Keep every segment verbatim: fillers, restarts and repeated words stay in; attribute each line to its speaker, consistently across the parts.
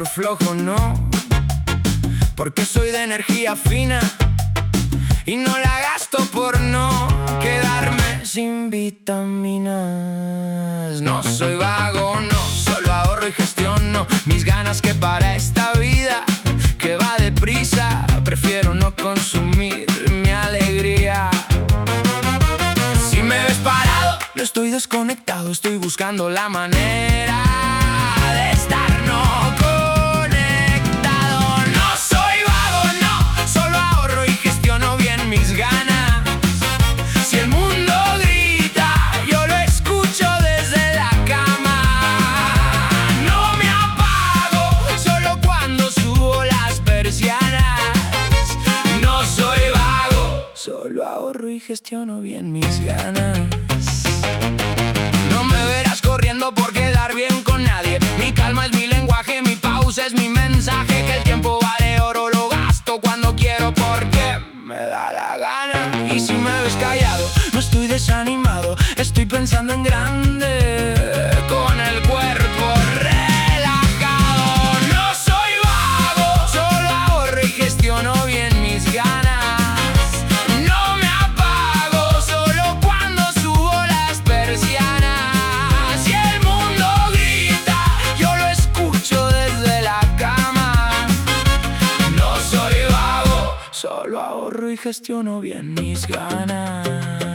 Speaker 1: por flojo, no, porque soy de energía fina y no la gasto por no quedarme sin vitaminas. No soy vago, no, solo ahorro y gestiono mis ganas, que para esta vida que va deprisa prefiero no consumir mi alegría. Si me ves parado, no estoy desconectado, estoy buscando la manera de estar no conectado. No soy vago, no, solo ahorro y gestiono bien mis ganas. Si el mundo grita, yo lo escucho desde la cama. No me apago, solo cuando subo las persianas. No soy vago, solo ahorro y gestiono bien mis ganas. No me verás corriendo por quedar bien con nadie. Mi calma es mi lenguaje, mi pausa es mi mensaje. Que el tiempo vale oro, lo gasto cuando quiero porque me da la gana. Y si me ves callado, no estoy desanimado, estoy pensando en grande, con el cuerpo relajado. No soy vago, solo ahorro y gestiono bien mis ganas. No me apago, solo cuando subo las persianas. Si el mundo grita, yo lo escucho desde la cama. No soy vago, solo ahorro y gestiono bien mis ganas.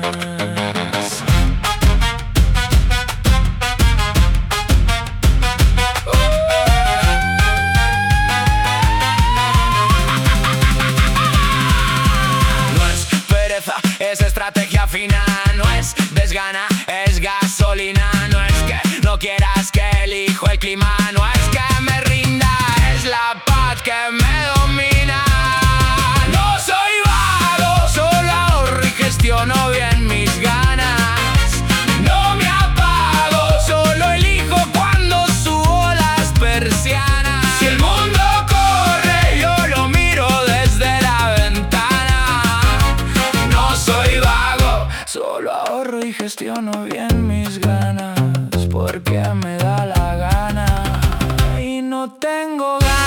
Speaker 1: Es estrategia fina, no es desgana, es gasolina. No es que no quieras que elijo el clima, no es que me rinda, es la paz que me domina. No soy vago, solo ahorro y gestiono bien mis ganas. No me apago, solo elijo cuando subo las persianas. Si el mundo corre, yo lo miro desde la ventana. No soy vago, solo ahorro y gestiono bien mis ganas, porque me da la gana y no tengo ganas.